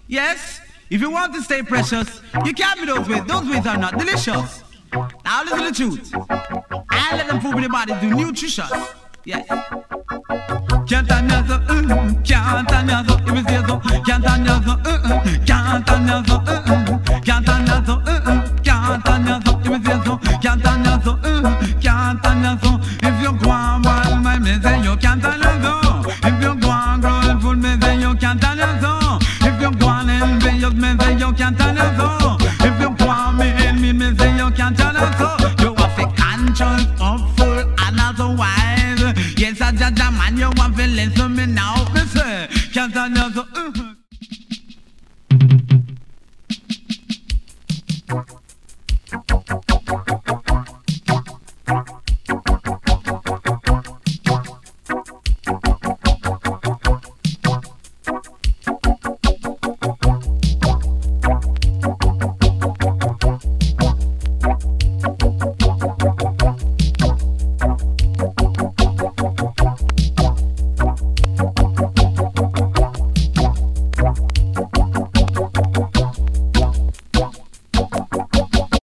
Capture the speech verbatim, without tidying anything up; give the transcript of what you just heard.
Yes, if you want to stay precious, you can't be those ways. Those ways are not delicious. Now listen to the truth. I let them food in the body do nutritious. Yes. Can't another, uh, can't another, if it's there so, can't another, uh, can't another, uh, can't another, uh, can't another, if it's there so, can't another, uh, can't another. If you go on wild, my man, then you can't another. If you go on growing full, me then you can't another. If you go on envious, me then you can't another. If you go on me, me, me then you can't another.